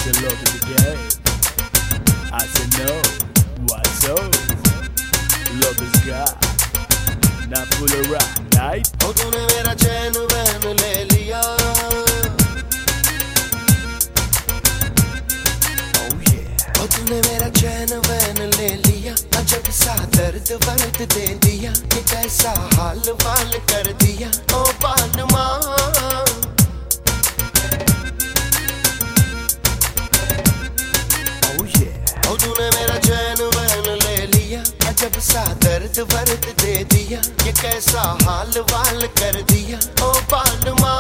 said love is a game. I said no, why so? Love is God, not full of rock, right? ओ तूने मेरा चैन van ले लिया, Oh yeah. ओ तूने मेरा चैन van ले लिया, अजब सा दर्द वर्द दे दिया, ये कैसा हाल वाल कर दिया, ओ बालमा। Oh yeah. ओ तूने मेरा चैन वैन ले लिया, अजब सा दर्द वर्द दे दिया, ये कैसा हाल वाल कर दिया, ओ बालमा।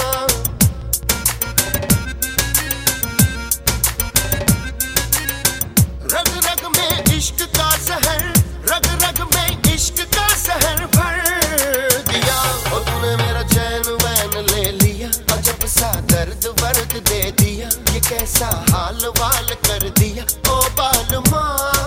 रग रग में इश्क का जहर, रग रग में इश्क का जहर भर दिया, ओ तूने मेरा चैन वैन ले लिया, अजब सा दर्द वर्द दे दिया, ये कैसा हाल वाल कर दिया, ओ बालमा।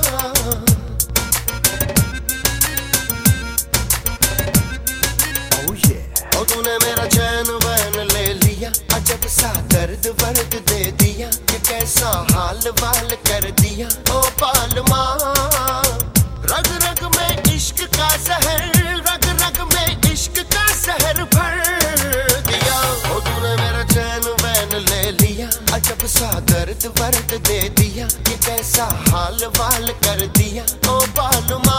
Oh yeah. ओ तूने मेरा चैन वैन ले लिया, अजब सा दर्द वर्द दे दिया, ये कैसा हाल वाल कर दिया, ओ बालमा। रग रग में इश्क का जहर, रग रग में इश्क का जहर भर दिया, ओ तूने मेरा चैन वैन ले लिया, अजब सा दर्द वर्द दे दिया, ये कैसा हाल वाल कर दिया, ओ बालमा।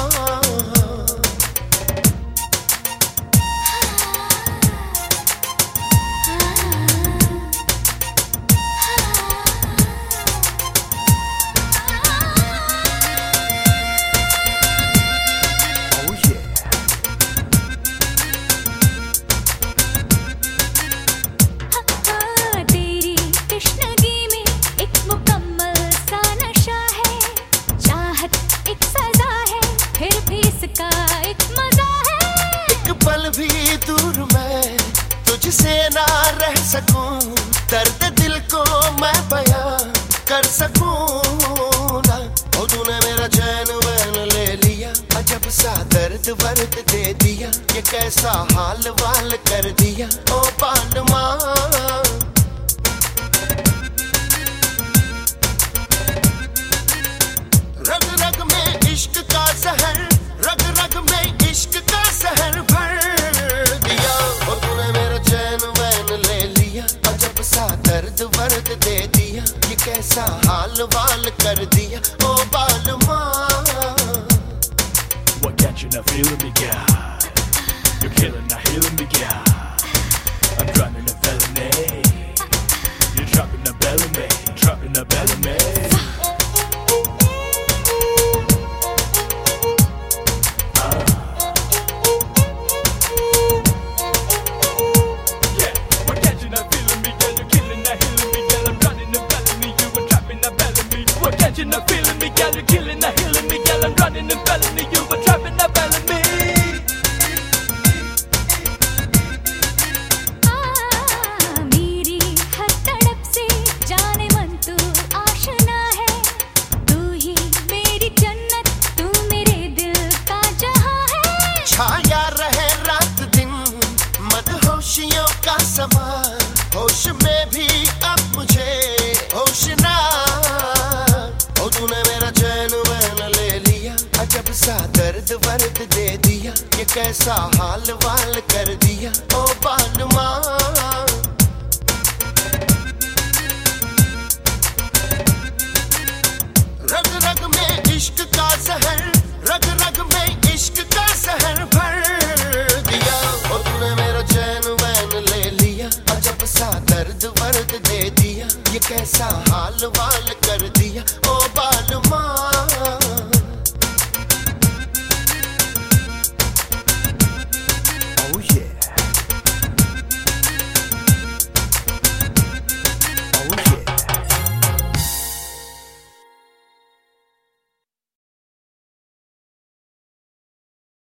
भी दूर मैं तुझसे ना रह सकूं, दर्द दिल को मैं बयां कर सकूं ना। ओ तूने मेरा चैन वैन ले लिया, अजब सा दर्द वर्द दे दिया, ये कैसा हाल वाल कर दिया, ओ बालमा। रग रग में इश्क का जहर, रग रग में इश्क का जहर भर दिया, ओ तूने मेरा चैन वैन ले लिया, अजब सा दर्द वर्द दे दिया, ये कैसा हाल वाल कर दिया, ओ बालमा। What can't you not feeling me, God? You're killing, not healing me, God. I'm drowning a felony. You're dropping the belly me, dropping the belly me. You're not feeling me, girl, you're killing, not healing me, girl, I'm running and felony, you were trapping, not belling me. मेरी हर तड़प से जाने मन तू आशना है, तू ही मेरी जन्नत, तू मेरे दिल का जहां है। छाया रहे रात दिन मदहोशियों का समा, होश में भी अब मुझे होश ना। ओ तूने मेरा चैन वैन ले लिया, अजब सा दर्द वर्द दे दिया, ये कैसा हाल वाल कर दिया, ओ बालमा। रग रग में इश्क का जहर, रग रग में इश्क का जहर भर दिया, ओ तूने मेरा चैन वैन ले लिया, अजब सा दर्द वर्द दे दिया, ये कैसा हाल वाल कर दिया,